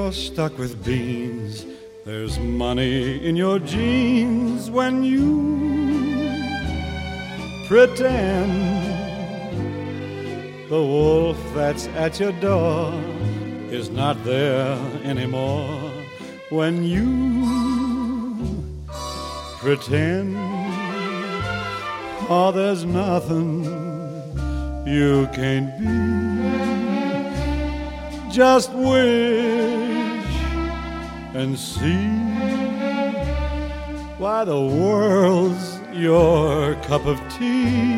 you're stuck with beans. There's money in your jeans when you pretend the wolf that's at your door is not there anymore. When you pretend, oh, there's nothing you can't be. Just wish and see why the world's your cup of tea.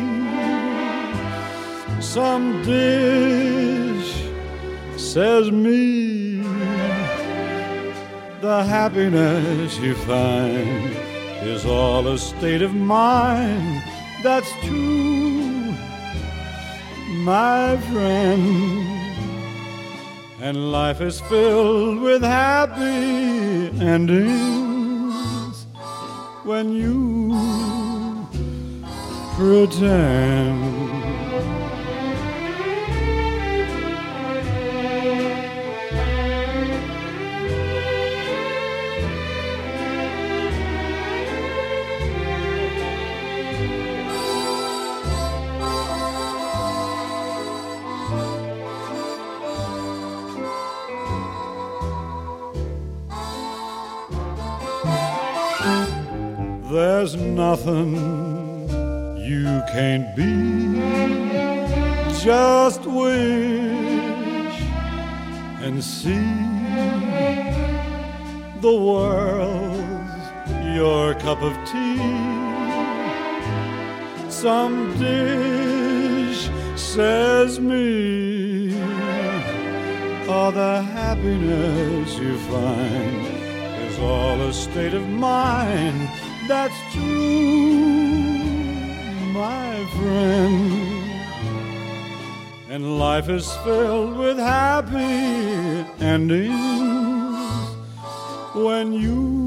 Some dish says me the happiness you find is all a state of mind. That's true, my friend. And life is filled with happy endings when you pretend. There's nothing you can't be. Just wish and see the world's your cup of tea. Some dish says me, oh, the happiness you find is all a state of mind. That's true, my friend. And life is filled with happy endings when you